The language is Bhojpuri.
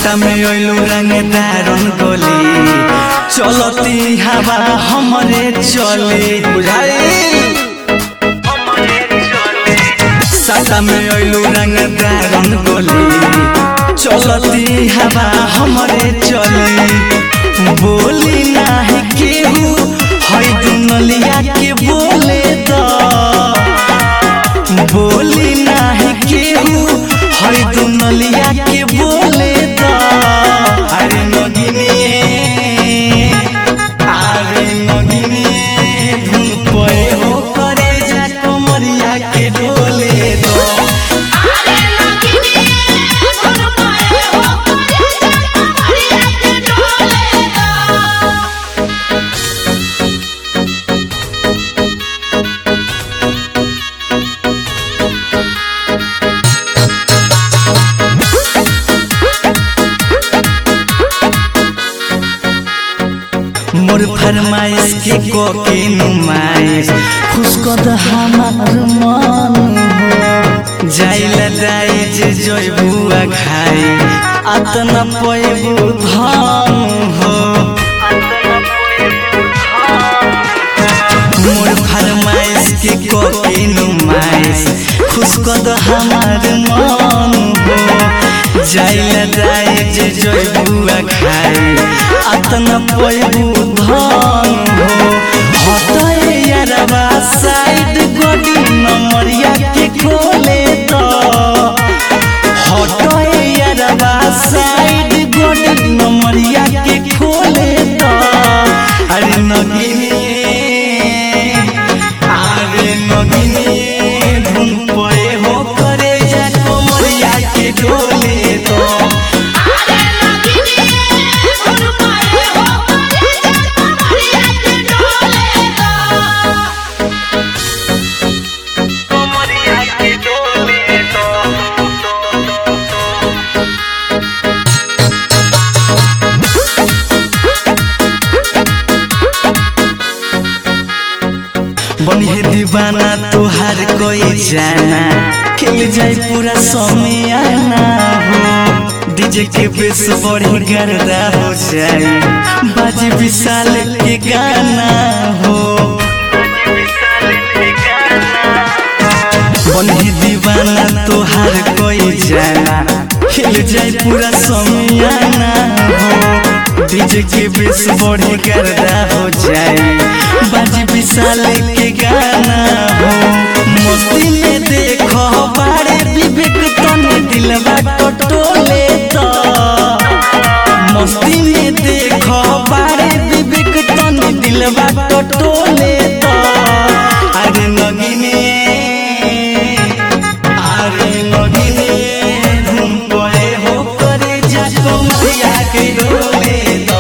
सटा में ओइलू रंगदारन गोली चलती हवा हमरे चले बुझाई सटा में ओइलू रंगदारन गोली चलती हवा हमरे चले बोली नाही केहू हई दुनलिया के बोले द बोली नाही केहू हई दुनलिया के बोले द अरे नगिनी धुन पे हो करे जा कमरिया के डोले द मोर फरमाइश के कोके नुमाइश खुश कद हमार मन हो जाइला दाई जे जइबुआ खाई अतना पइबू धाम हो मोर फरमाइश के कोके नुमाइश खुश कद हमार मन हो जाइला दाई जे जइबुआ खाई अतना पइबू धाम हो हटाए यारवा साइड गोडी नमरिया के खोले तो हटाए यारवा साइड गोडी नमरिया के खोले तो अरे नगिनी धुन पे हो करे जा कमरिया के डोले तो बनिए दीवाना तुहार कोई जाना खिल जाए पूरा समियाना हो डीजे के बेस बड़ी गर्दा हो जाए बाजी विशाल के गाना हो बनिए दीवाना तुहार कोई जाना खिल जाए पूरा समियाना हो डीजे के बेस बड़ी गर्दा हो जाए बाजी विशाल के गाना हो मस्ती में देखो बारे विवेक तने दिलवा टटोले तो मस्ती में देखो बारे विवेक तने दिलवा टटोले तो अरे नगिनी धुन पे हो करे जा कमरिया के डोले।